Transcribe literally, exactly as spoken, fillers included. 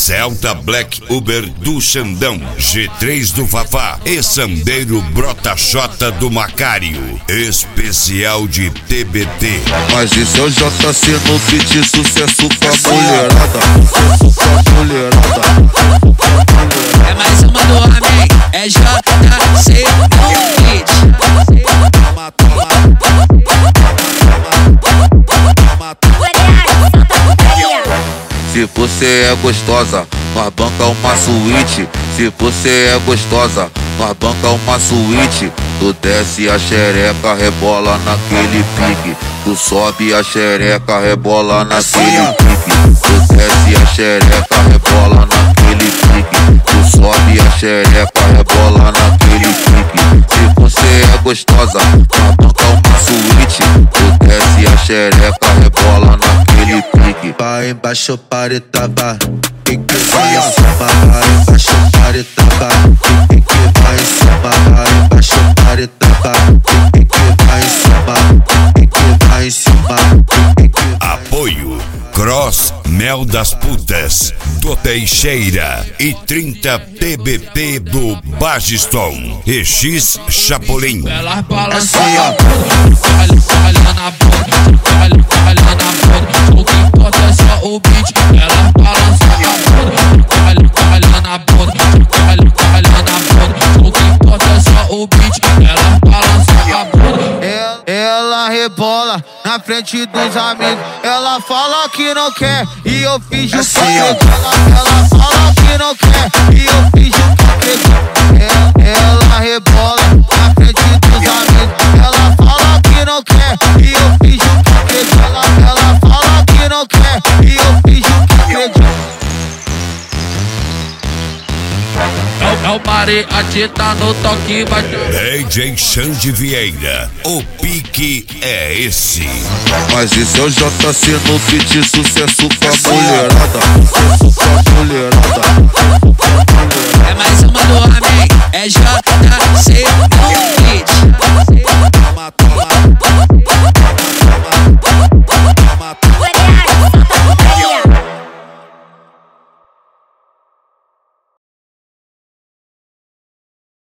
Celta Black Uber do Xandão, G três do Fafá e Sandeiro Brota-Xota do Macário. Especial de T B T. Mas esse é o J C no feat, sucesso com a mulherada. Sucesso com a mulherada. É mais uma do homem, é J C no feat. Se você é gostosa, nós banca uma suíte. Se você é gostosa, nós banca uma suíte. Tu desce a xereca, rebola naquele pique. Tu sobe a xereca, rebola naquele pique. Tu desce a xereca, rebola naquele pique. Tu sobe a xereca, rebola naquele pique. Se você é gostosa, nós banca uma suíte. Tu desce a xereca, rebola naquele pique. Vai embaixo para etapa, quem que vai em cima, vai embaixo para etapa, quem que vai em cima, vai embaixo para etapa, quem que vai em cima, quem que vai em cima, quem que vai... Apoio Cross Mel das Putas do Teixeira e trinta T B T do Bagiston e X Chapolin. Ela balança a bunda, falha na bunda, falha na bunda. O que importa é só o beat. Ela balança a bunda, falha na bunda, falha na bunda. O que importa é só o beat. Ela balança a bunda. Ela, ela rebola na frente dos amigos. Ela fala que não quer e eu finjo que acredito. Ela, ela fala que não quer e eu finjo que acredito. Ela, ela rebola na frente dos amigos. Ela fala que não quer e eu finjo que acredito. Ela, ela fala que não quer e eu finjo que acredito. É o Mariachi, tá no toque, vai D J Xande Vieira, o pique é esse. Mas esse é o J C no feat, sucesso com a mulherada. Sucesso com a mulherada.